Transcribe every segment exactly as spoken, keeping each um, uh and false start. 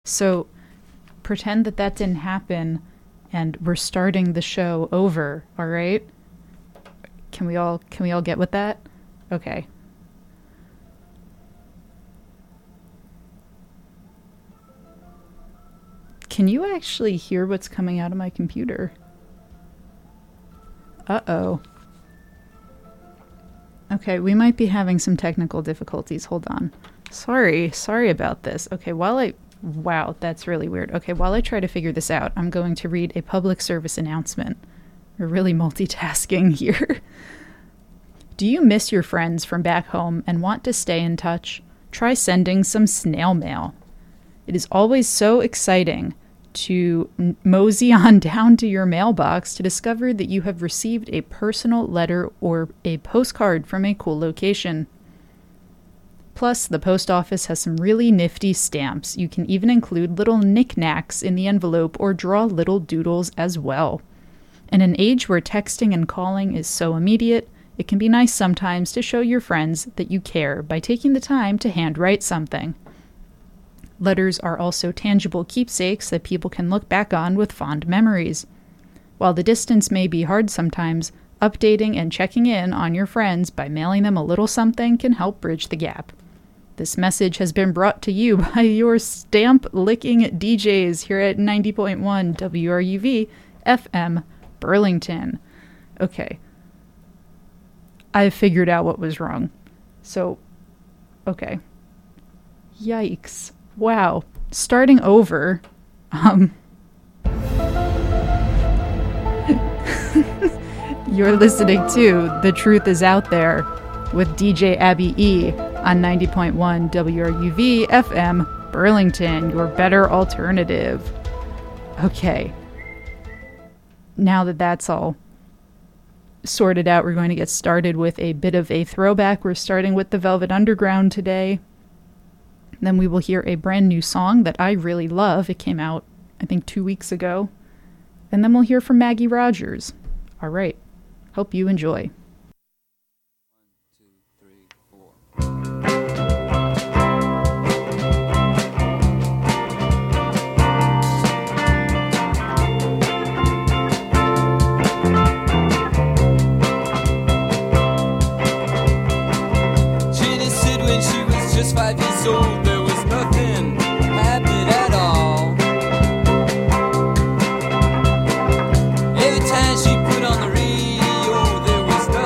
So pretend that that didn't happen and we're starting the show over, all right? Can we all can we all get with that? Okay. Can you actually hear what's coming out of my computer? Uh-oh. Okay, we might be having some technical difficulties. Hold on. Sorry, sorry about this. Okay, while I... Wow, that's really weird. Okay, while I try to figure this out, I'm going to read a public service announcement. We're really multitasking here. Do you miss your friends from back home and want to stay in touch? Try sending some snail mail. It is always so exciting to mosey on down to your mailbox to discover that you have received a personal letter or a postcard from a cool location. Plus, the post office has some really nifty stamps. You can even include little knickknacks in the envelope or draw little doodles as well. In an age where texting and calling is so immediate, it can be nice sometimes to show your friends that you care by taking the time to handwrite something. Letters are also tangible keepsakes that people can look back on with fond memories. While the distance may be hard sometimes, updating and checking in on your friends by mailing them a little something can help bridge the gap. This message has been brought to you by your stamp-licking D Js here at ninety point one W R U V F M Burlington. Okay. I've figured out what was wrong. So, okay. Yikes. Wow. Starting over. Um. You're listening to The Truth Is Out There with D J Abby E on ninety point one W R U V F M Burlington, your better alternative. Okay. Now that that's all sorted out, we're going to get started with a bit of a throwback. We're starting with the Velvet Underground today. Then we will hear a brand new song that I really love. It came out, I think, two weeks ago. And then we'll hear from Maggie Rogers. All right. Hope you enjoy. Five years old, there was nothing happening at all. Every time she put on the radio, there was nothing.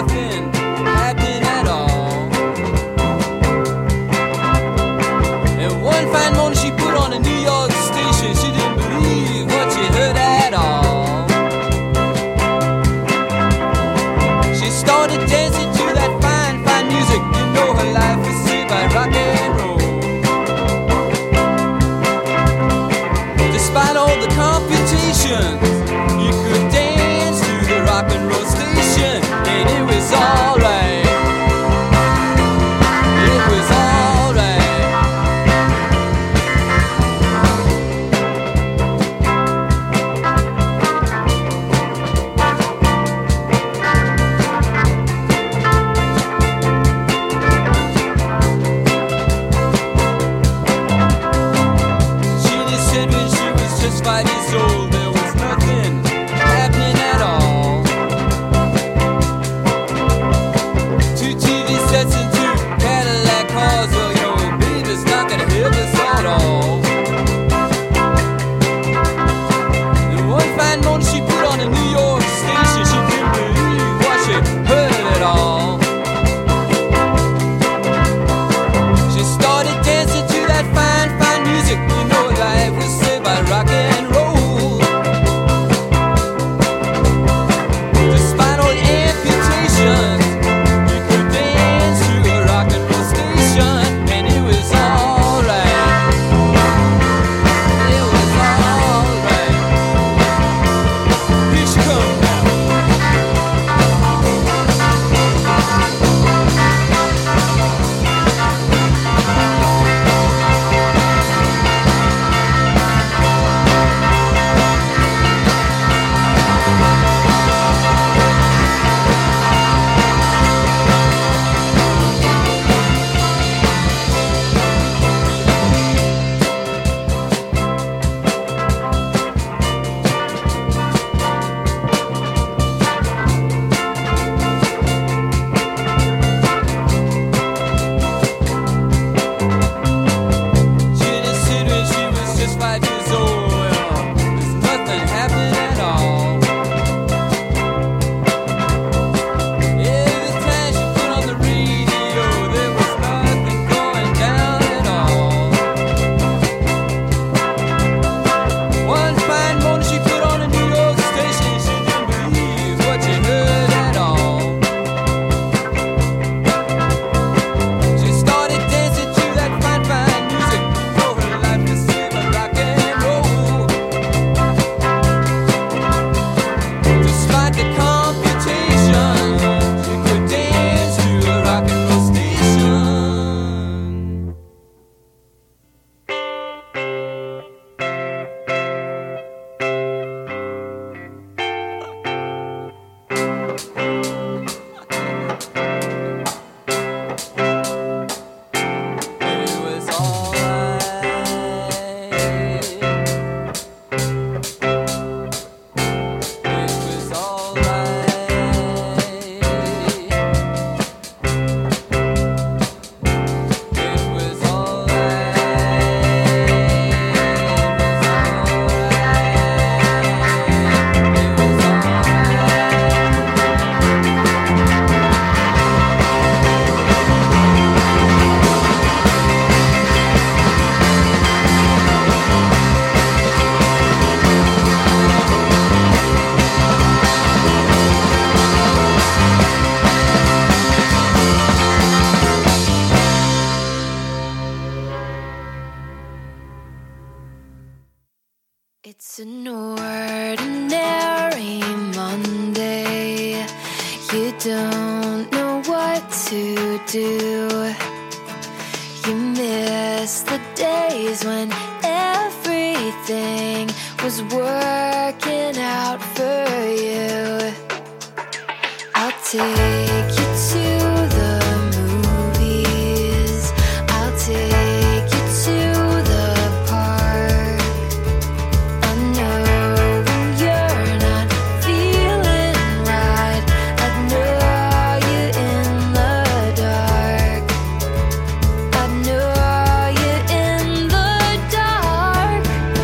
It's an ordinary Monday. You don't know what to do. You miss the days when everything was working out for you. I'll take you to the movies. I'll take you to the park. I know when you're not feeling right, I'd know you in the dark. I'd know you in the dark.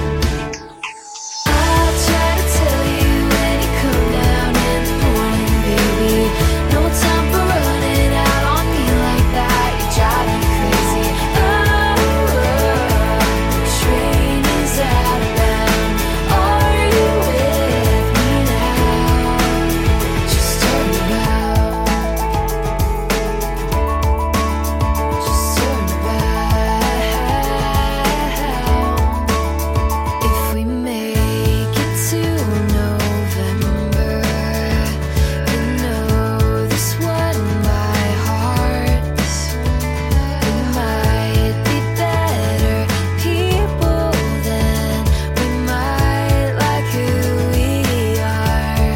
I'll try to tell you when you come down in the morning, baby. No time for running out on me like that. You drive me crazy. Oh, the train is outbound. Are you with me now? Just turn around. Just turn around. If we make it to November, you know this one by heart. We might be better people then. We might like who we are.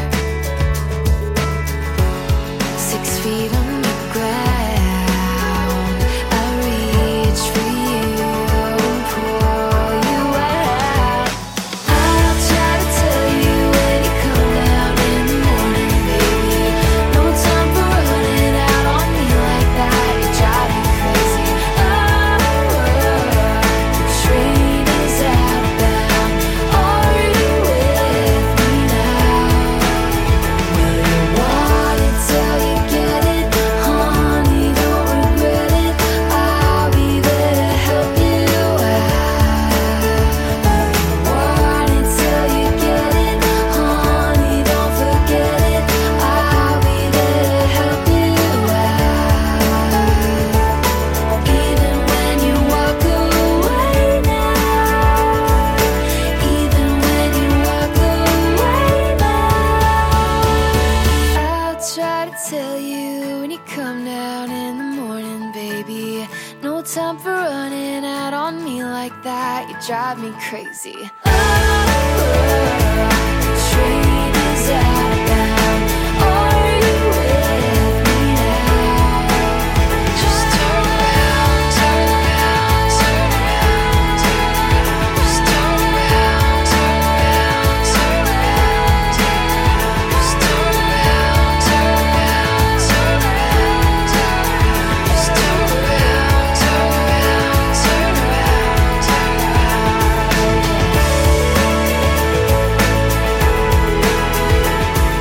Six feet on the ground, I reach for you and pull you out. I'll try to tell you when you come down in the morning, baby. No time for running out on me like that. You drive me crazy. Oh, the train is outbound. Are you with me now? Will you want it till you get it? Honey, don't regret it. I'll be there to help you out. Will you want it till you get it? Honey, don't forget it. I'll be there to help you out. Even when you walk away now. Even when you walk away now. I'll try to tell you when you come down in the morning, baby. No time for running out on me like that. You drive me crazy. Oh, the train is outbound. Are you with me now? Just turn around, turn around, turn around, turn around. Just turn around, turn around, turn around, turn around. Just turn around, turn around, turn around, turn around. Just turn around, turn around, turn around, turn around.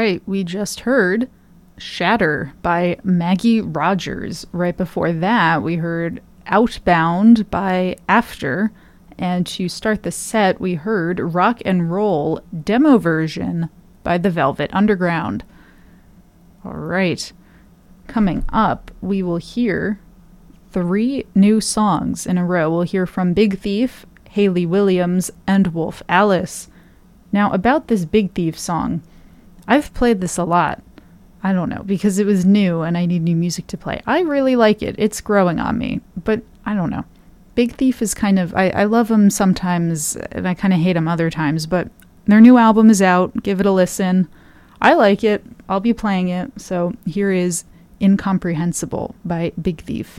right, we just heard Shatter by Maggie Rogers. Right before that, we heard Outbound by After. And to start the set, we heard Rock and Roll demo version by The Velvet Underground. All right. Coming up, we will hear three new songs in a row. We'll hear from Big Thief, Hayley Williams, and Wolf Alice. Now, about this Big Thief song, I've played this a lot. I don't know, because it was new and I need new music to play. I really like it. It's growing on me, but I don't know. Big Thief is kind of, I, I love them sometimes, and I kind of hate them other times, but their new album is out. Give it a listen. I like it. I'll be playing it. So here is Incomprehensible by Big Thief.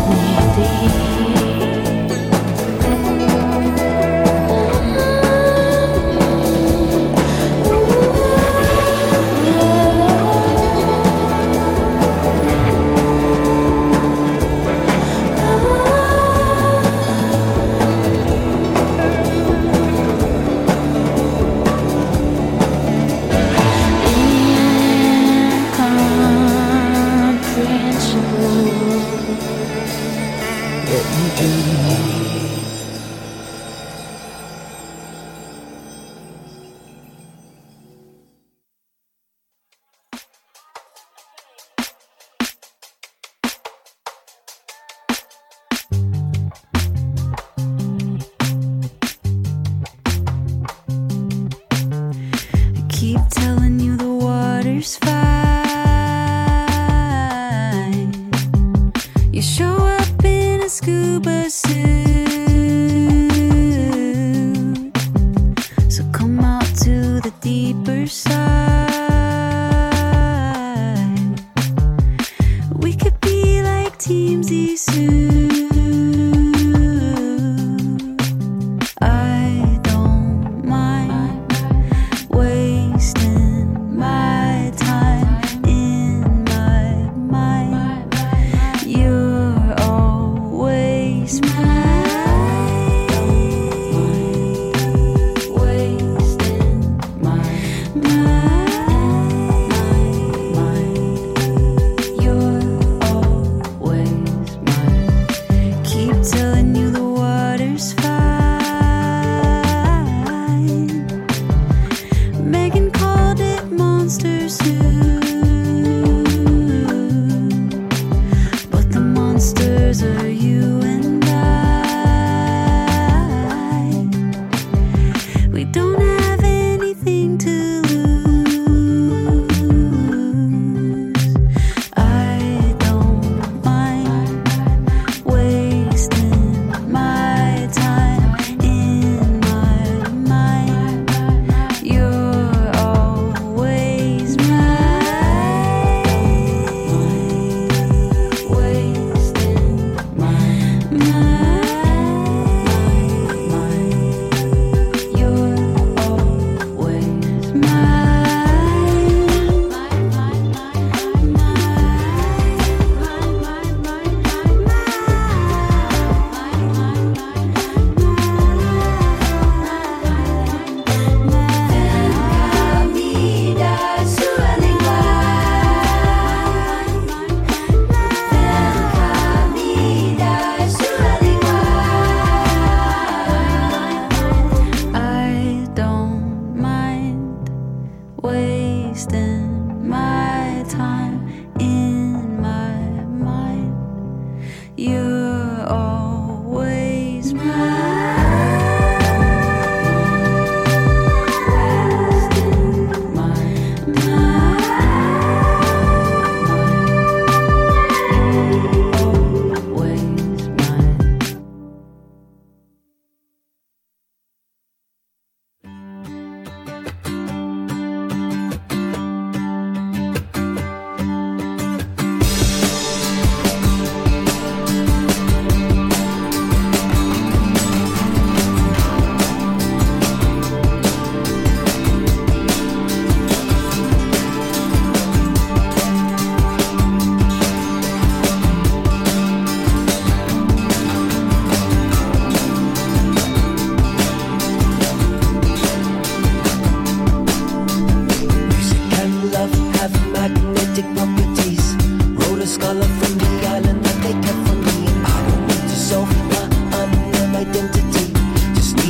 Incomprehensible.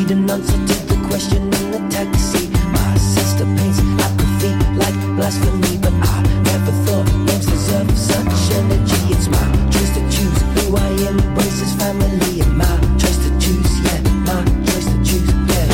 need an answer to the question in the taxi. My sister paints apathy like blasphemy, but I never thought names deserve such energy. It's my choice to choose who I embrace as family, and my choice to choose, yeah, my choice to choose, yeah.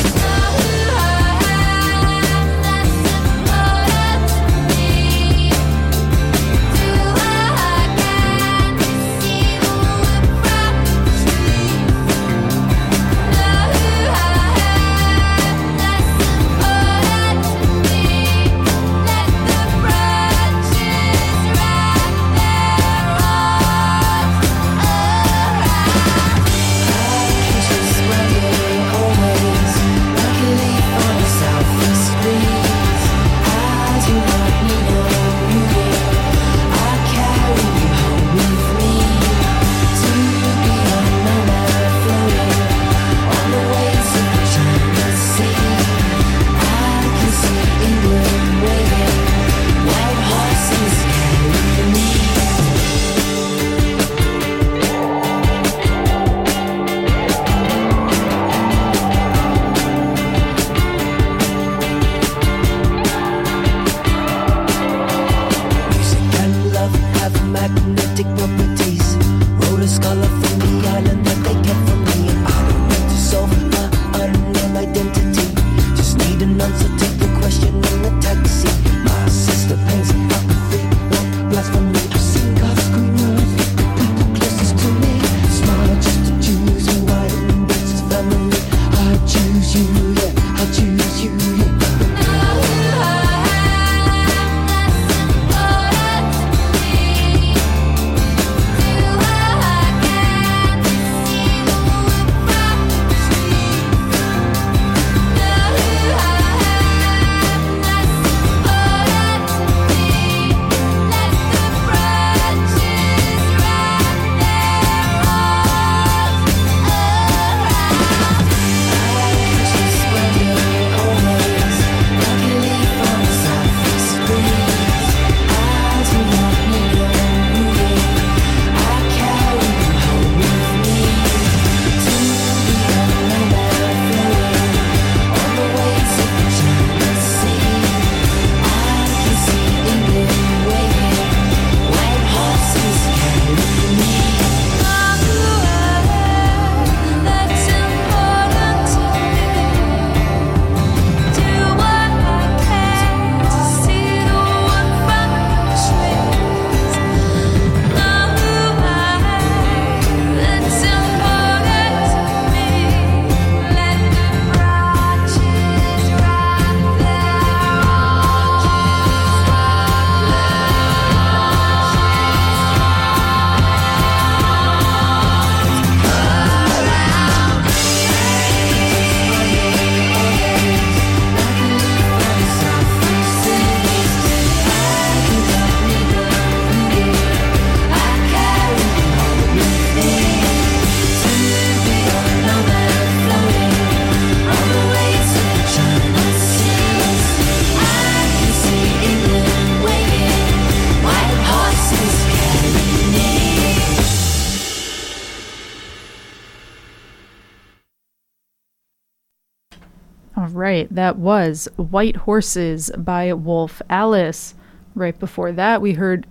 Right, that was White Horses by Wolf Alice. Right before that, we heard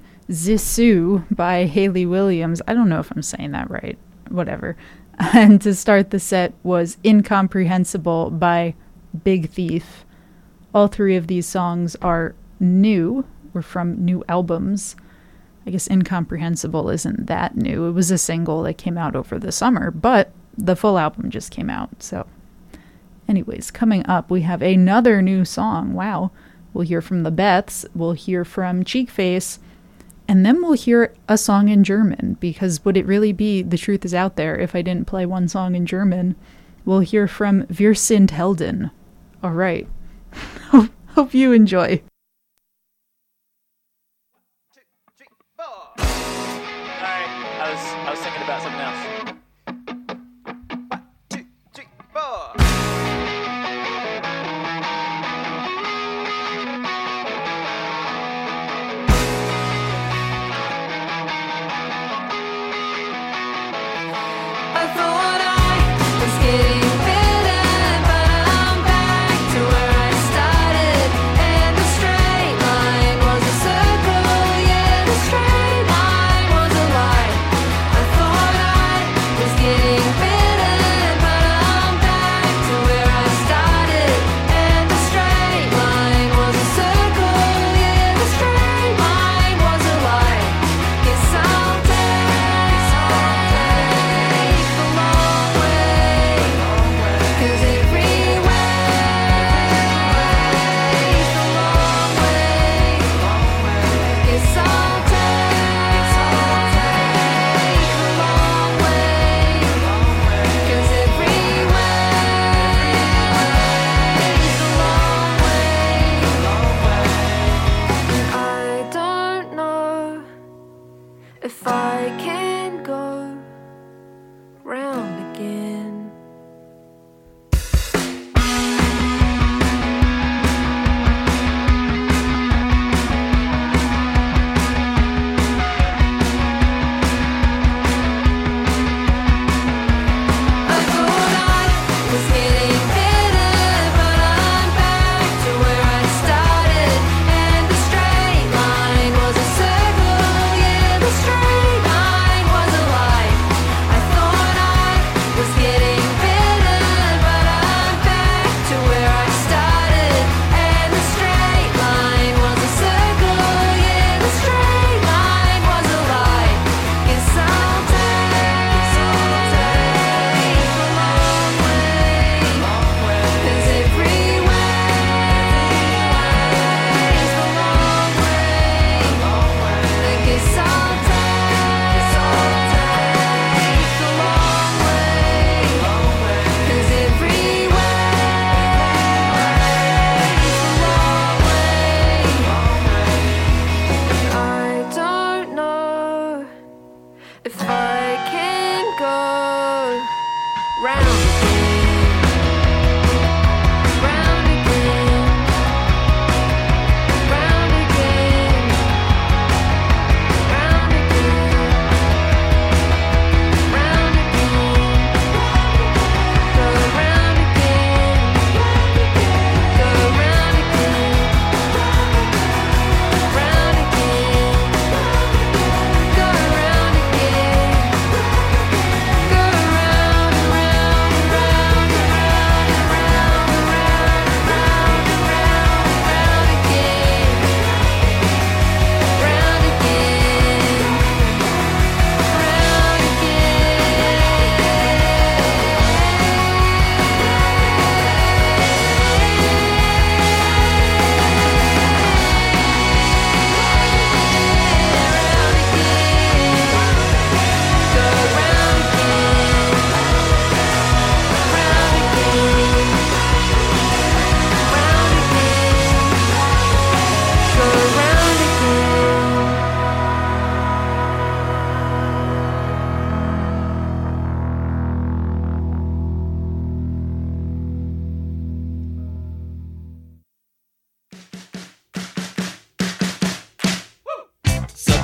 Zissou by Hayley Williams. I don't know if I'm saying that right. Whatever. And to start the set was Incomprehensible by Big Thief. All three of these songs are new, or from new albums. I guess Incomprehensible isn't that new. It was a single that came out over the summer, but the full album just came out, so... Anyways, coming up, we have another new song. Wow. We'll hear from the Beths, we'll hear from Cheekface, and then we'll hear a song in German, because would it really be The Truth Is Out There if I didn't play one song in German? We'll hear from Wir sind Helden. All right. Hope you enjoy. Sorry, I was I was thinking about something else. I thought I was getting better.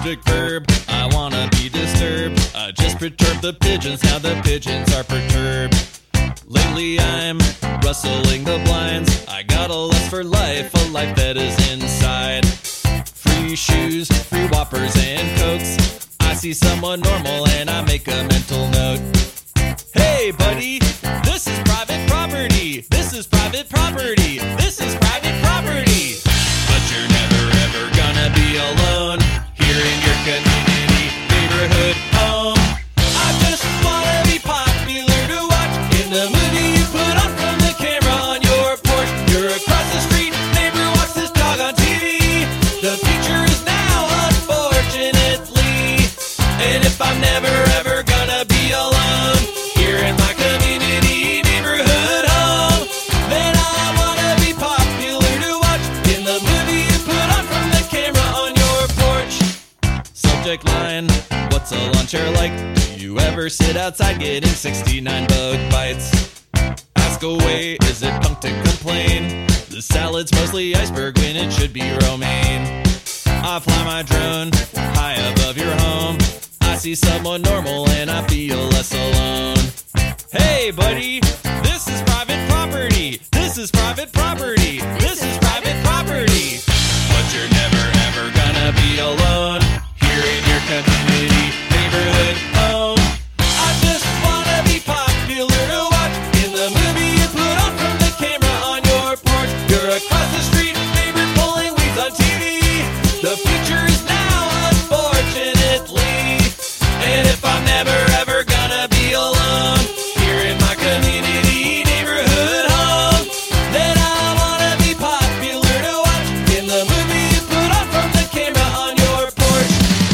Subject verb, I wanna be disturbed. I just perturbed the pigeons, now the pigeons are perturbed. Lately I'm rustling the blinds. I got a lust for life, a life that is inside. Free shoes, free whoppers and cokes. I see someone normal and I make a mental note. Hey buddy, this is private property. This is private property. This is private property. But you're never ever gonna be alone here in your community, neighborhood home. I just wanna be popular to watch in the movie you put on from the camera on your porch. You're across the street, neighbor walks his dog on T V. The future is now, unfortunately. And if I'm never ever gonna be alone here in my community, neighborhood home, then I wanna be popular to watch in the movie you put on from the camera on your porch. Subject line, what's a lawn chair like? Do you ever sit outside getting sixty-nine bug bites? Ask away, is it punk to complain? The salad's mostly iceberg when it should be romaine. I fly my drone high above your home. I see someone normal and I feel less alone. Hey buddy, this is private property. This is private property. This is private property. But you're never ever gonna be alone here in your community, neighborhood home. I just wanna be popular to watch in the movie you put on from the camera on your porch. You're across the street, neighbor pulling weeds on T V. The future is now, unfortunately. And if I'm never ever gonna be alone here in my community, neighborhood home, then I wanna be popular to watch in the movie you put on from the camera on your porch.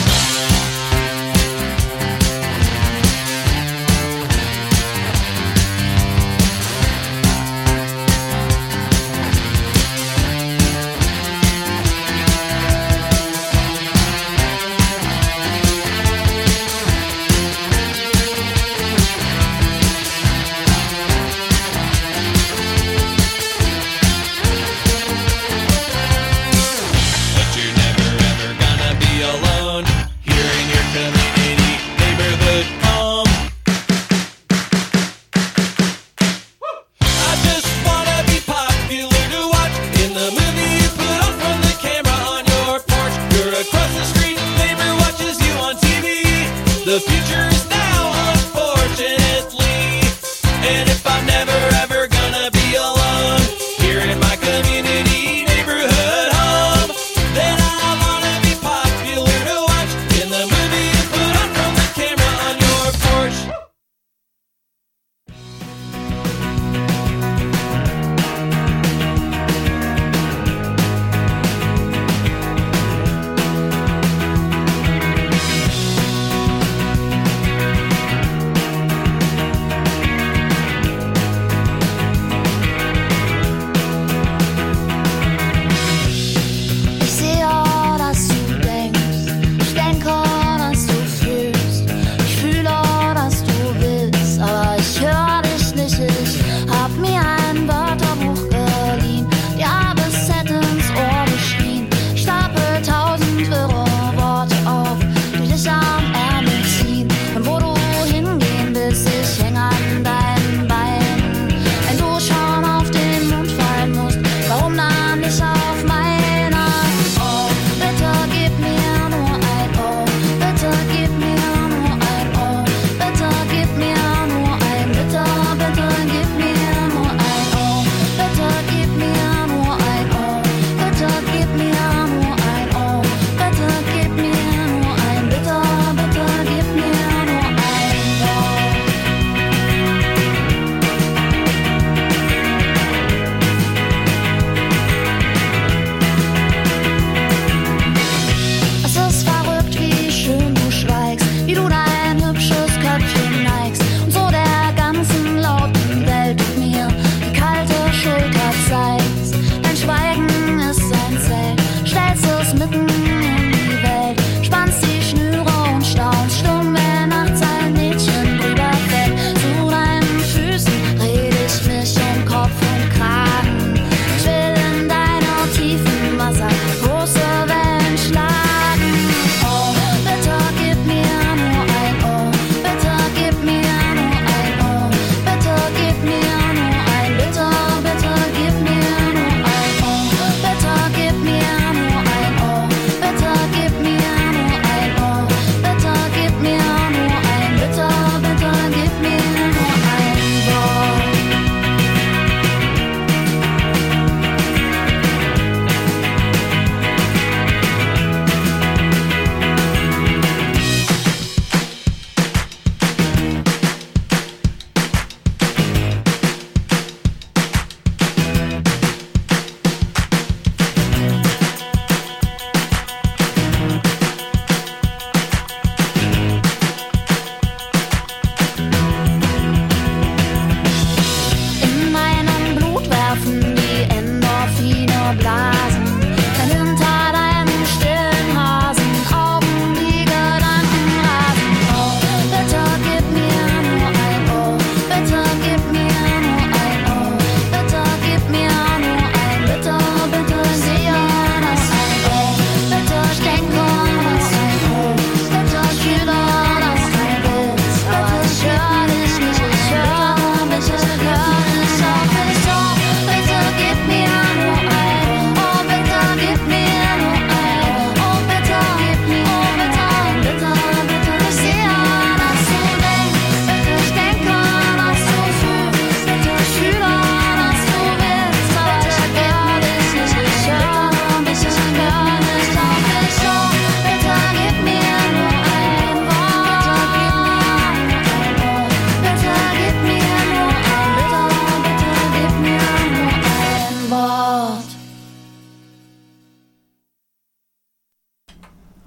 But you're never ever gonna be alone here in your community, neighborhood home. I just wanna be popular to watch in the movie you put on from the camera on your porch. You're across the street, neighbor watches you on T V. The future is now, unfortunately. And if I'm never ever gonna be alone here in my community, neighborhood home, then I wanna be popular to watch in the movie you put on from the camera on your porch.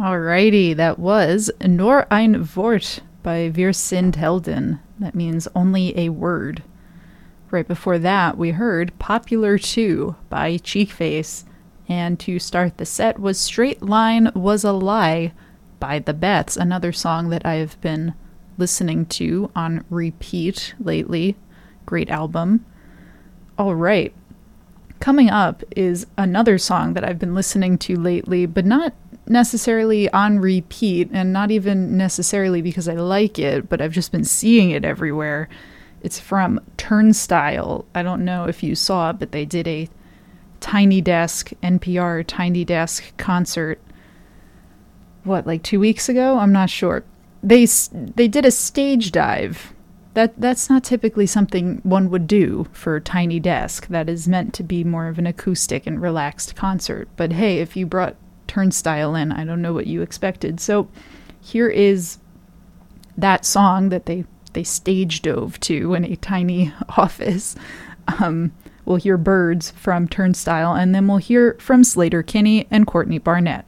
Alrighty, that was Nur ein Wort by Wir sind Helden. That means only a word. Right before that, we heard Popular two by Cheekface. And to start the set was Straight Line Was a Lie by The Beths, another song that I have been listening to on repeat lately. Great album. Alright, coming up is another song that I've been listening to lately, but not necessarily on repeat, and not even necessarily because I like it, but I've just been seeing it everywhere. It's from Turnstile. I don't know if you saw it, but they did a Tiny Desk, N P R Tiny Desk concert, what, like two weeks ago? I'm not sure. They they did a stage dive. That That's not typically something one would do for Tiny Desk. That is meant to be more of an acoustic and relaxed concert. But hey, if you brought Turnstile in, I don't know what you expected. So here is that song that they, they stage dove to in a tiny office. Um, we'll hear Birds from Turnstile, and then we'll hear from Slater Kinney and Courtney Barnett.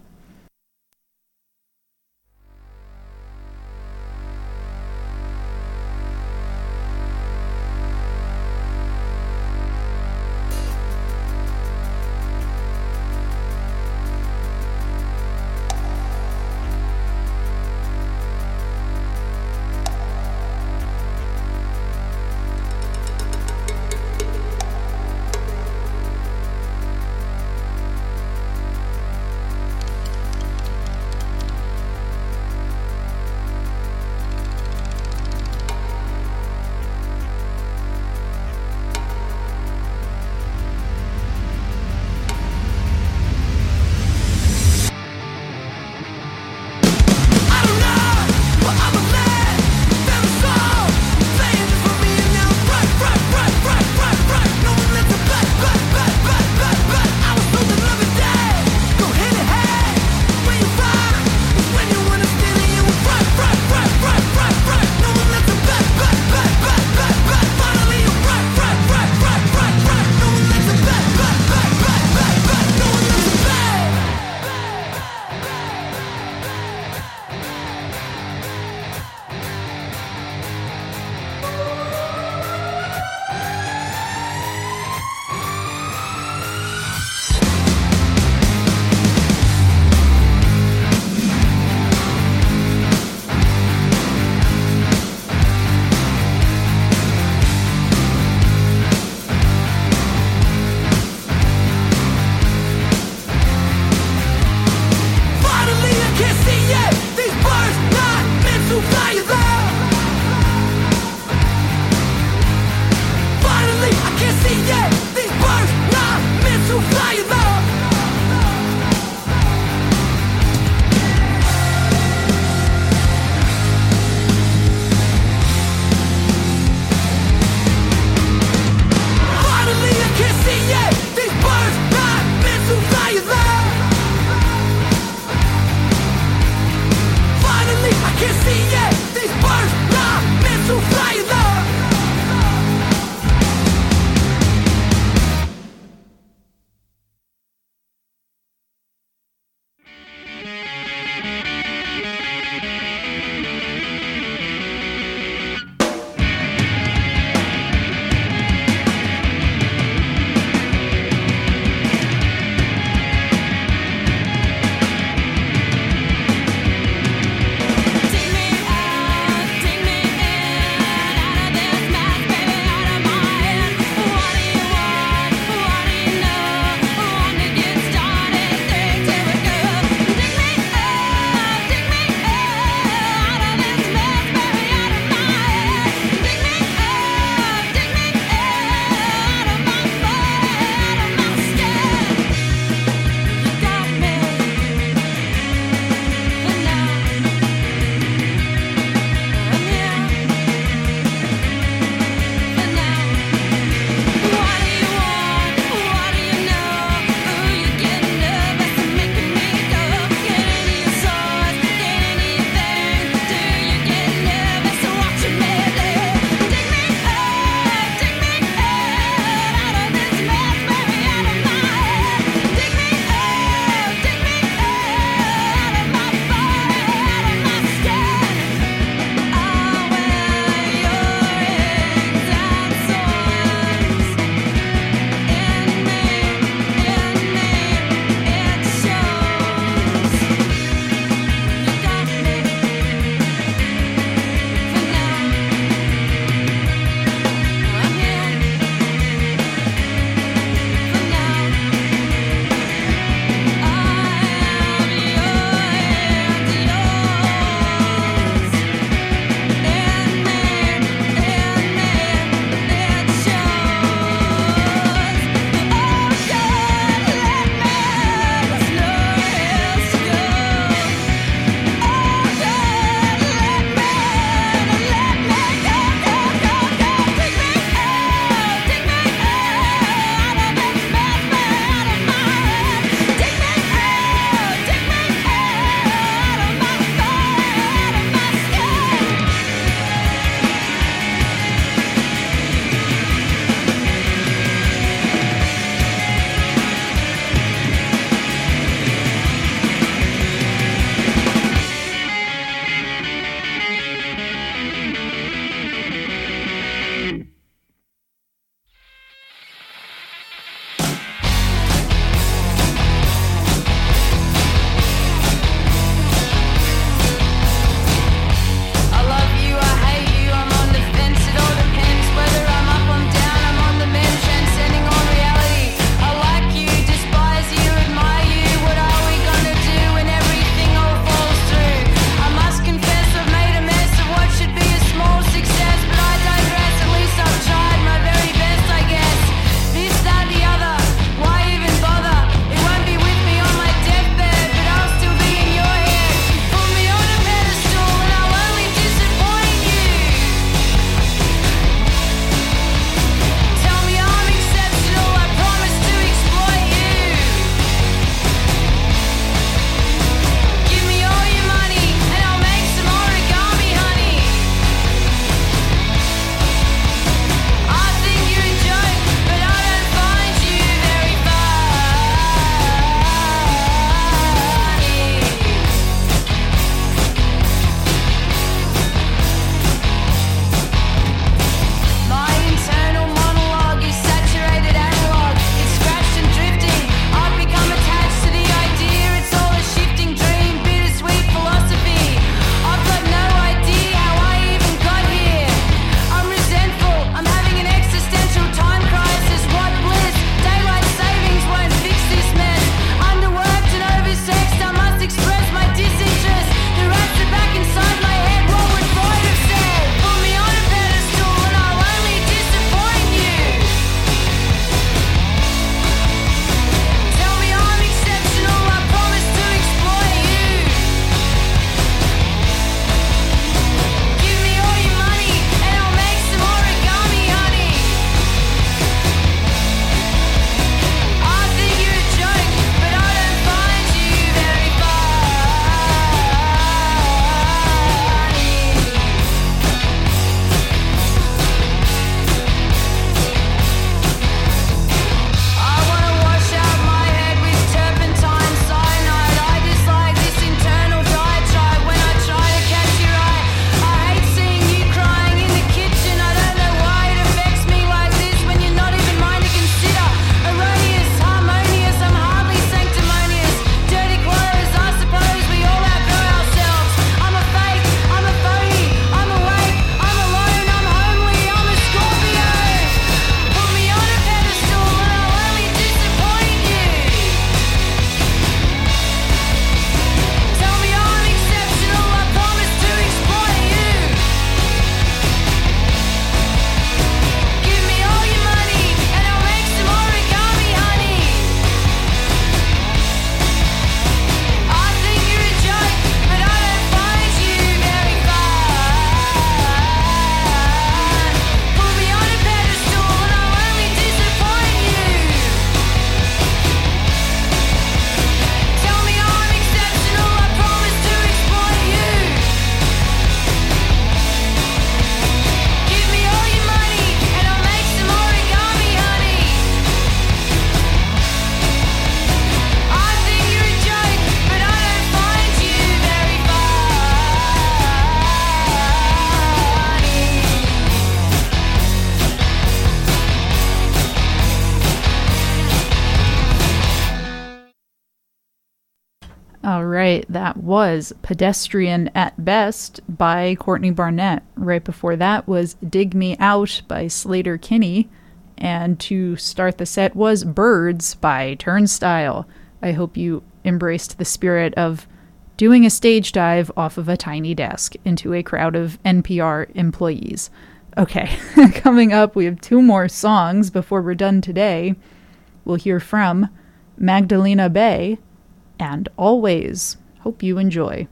All right, that was Pedestrian at Best by Courtney Barnett. Right before that was Dig Me Out by Slater Kinney. And to start the set was Birds by Turnstile. I hope you embraced the spirit of doing a stage dive off of a tiny desk into a crowd of N P R employees. Okay, coming up, we have two more songs before we're done today. We'll hear from Magdalena Bay and Always. Hope you enjoy.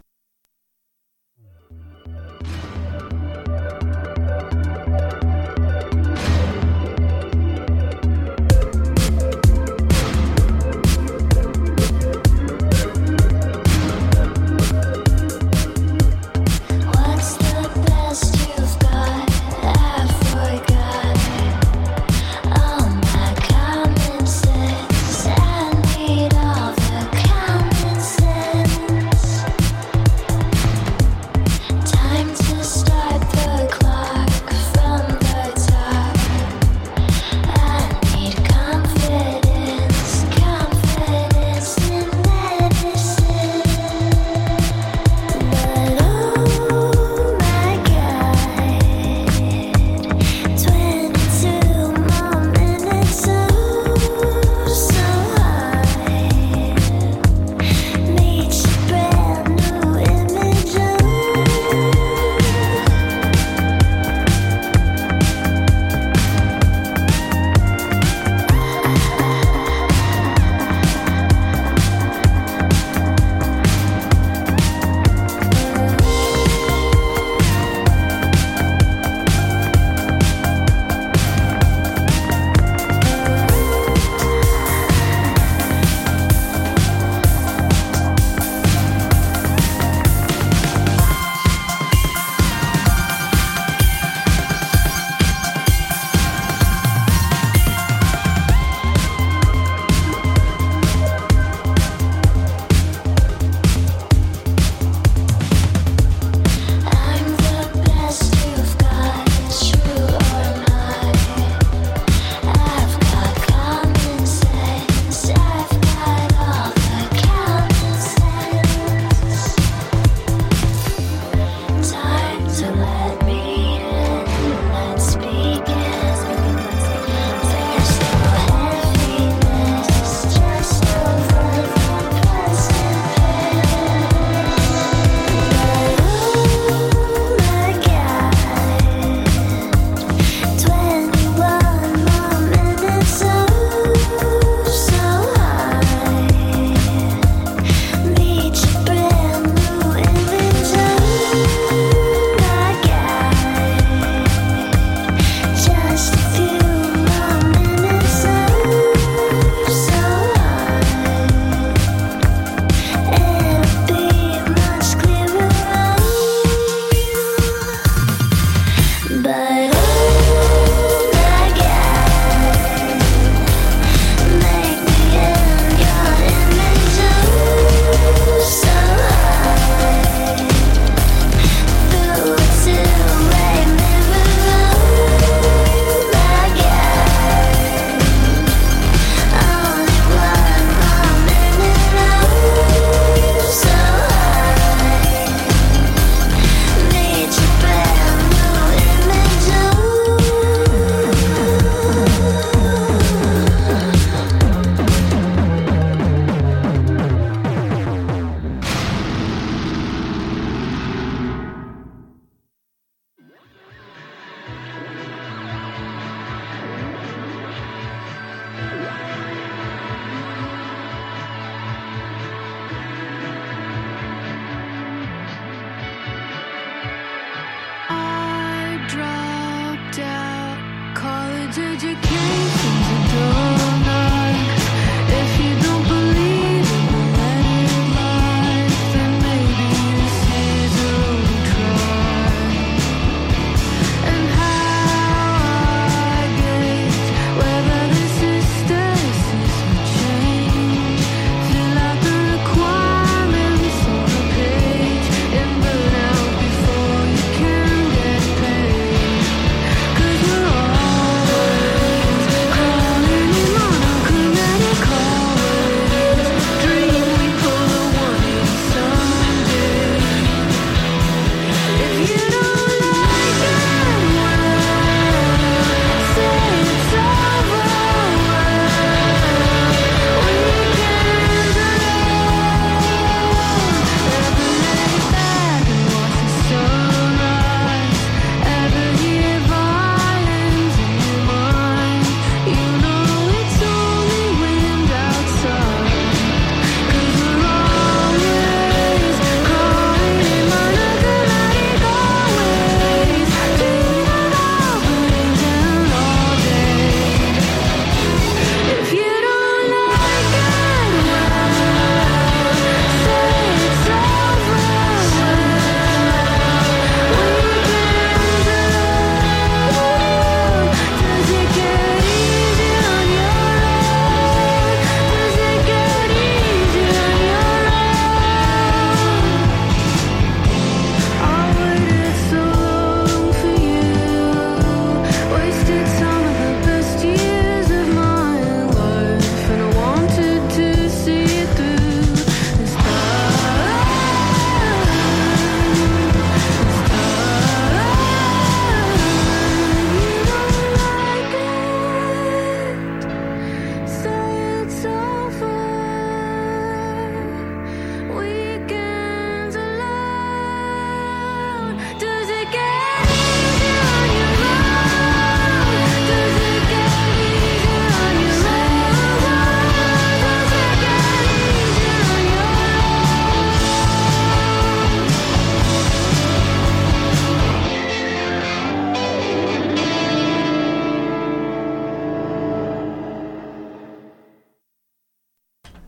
What's the best you've got? I forgot all my common sense. I need all the common sense.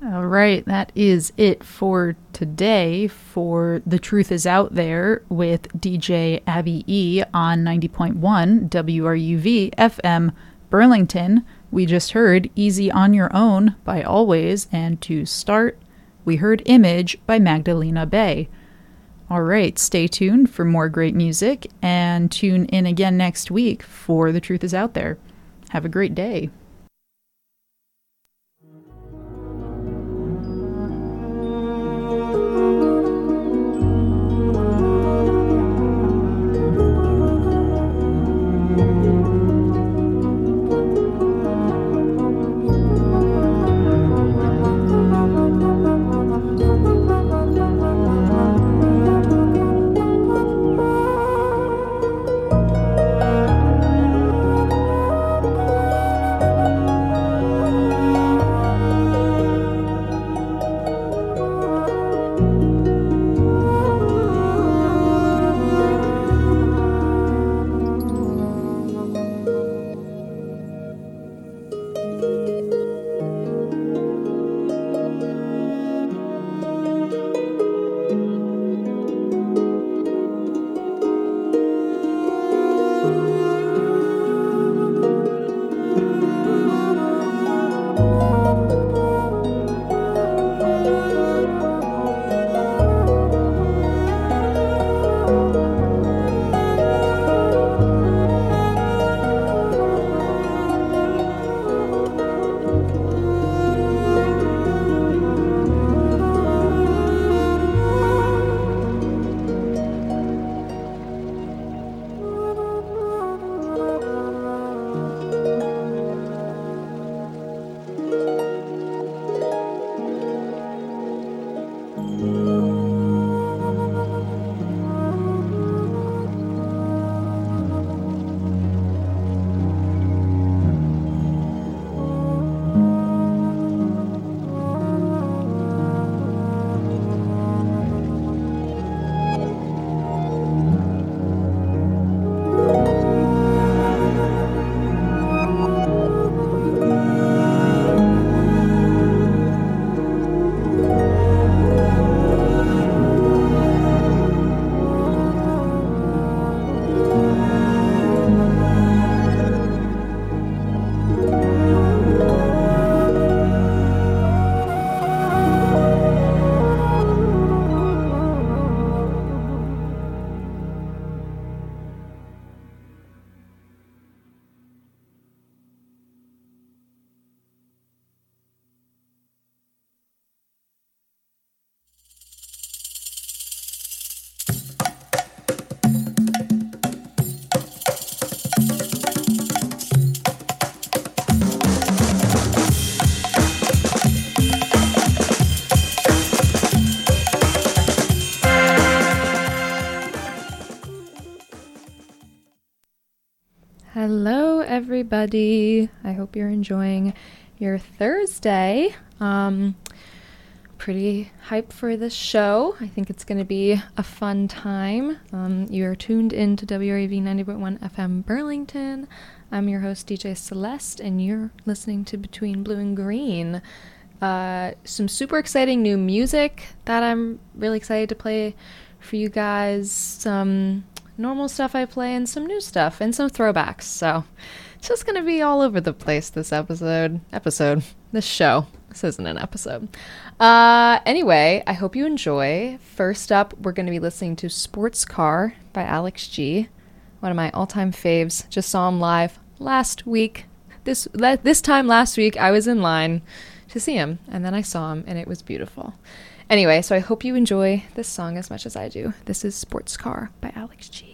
All right, that is it for today for The Truth Is Out There with D J Abby E on ninety point one W R U V F M Burlington. We just heard Easy on Your Own by Always, and to start, we heard Image by Magdalena Bay. All right, stay tuned for more great music and tune in again next week for The Truth Is Out There. Have a great day. Hello, everybody. I hope you're enjoying your Thursday. Um, pretty hyped for this show. I think it's going to be a fun time. Um, you're tuned in to W R A V ninety point one F M Burlington. I'm your host, D J Celeste, and you're listening to Between Blue and Green. Uh, some super exciting new music that I'm really excited to play for you guys. Some normal stuff I play and some new stuff and some throwbacks. So it's just going to be all over the place this episode. Episode. This show. This isn't an episode. Uh, anyway, I hope you enjoy. First up, we're going to be listening to Sports Car by Alex G. One of my all-time faves. Just saw him live last week. This, this time last week, I was in line to see him, and then I saw him, and it was beautiful. Anyway, so I hope you enjoy this song as much as I do. This is Sports Car by Alex G.